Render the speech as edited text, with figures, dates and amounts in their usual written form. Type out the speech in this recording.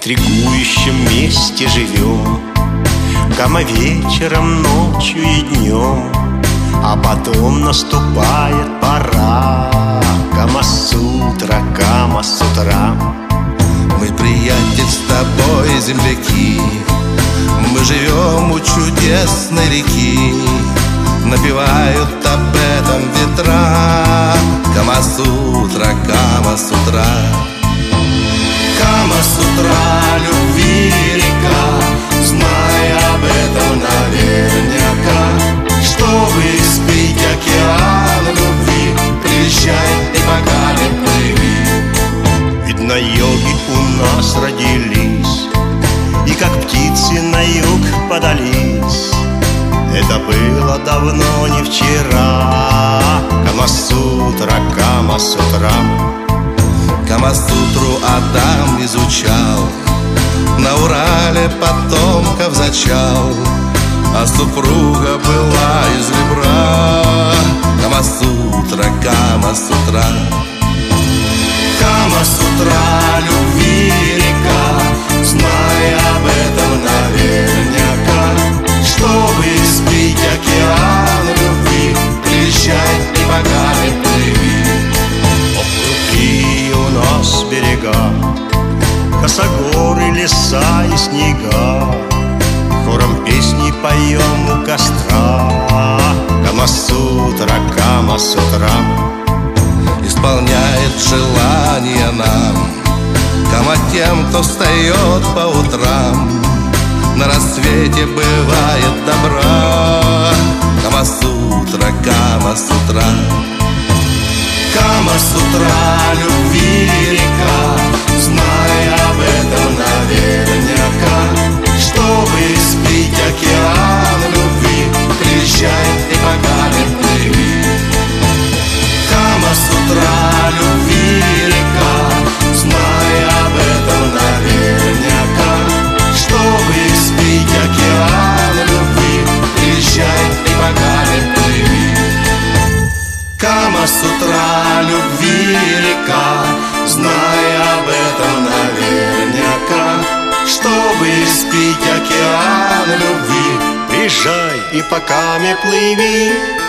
интригующем месте живем. Кама вечером, ночью и днем, а потом наступает пора. Камасутра, Камасутра. Мы, приятель, с тобой земляки, мы живем у чудесной реки. Напевают об этом ветра. Камасутра, Камасутра. Камасутра, любви река, знай об этом наверняка. Чтобы испить океан любви, приезжай и пока не плыви. Ведь на юге у нас родились, и как птицы на юг подались. Это было давно, не вчера. Камасутра, Камасутра. Камасутру Адам изучал, на Урале потомков зачал, а супруга была из ребра. Камасутра, Камасутра. Камасутра, любви река, знай об этом наверняка. Чтобы испить океан любви, приезжай и пока не плыви. Какие у нас берега, косогоры, леса и снега. Хором песни поем у костра. Камасутра, Камасутра. Исполняет желания нам Кама тем, кто встает по утрам. На рассвете бывает добра. Камасутра, Камасутра. Камасутра, любви река, знай об этом наверняка. Чтобы испить океан любви, приезжай и пока не плыви. Камасутра, любви река, знай об этом наверняка. Чтобы испить океан любви, приезжай и пока не плыви. Камасутра, любви река, знай об этом наверняка. Чтобы испить океан любви, приезжай и пока не плыви.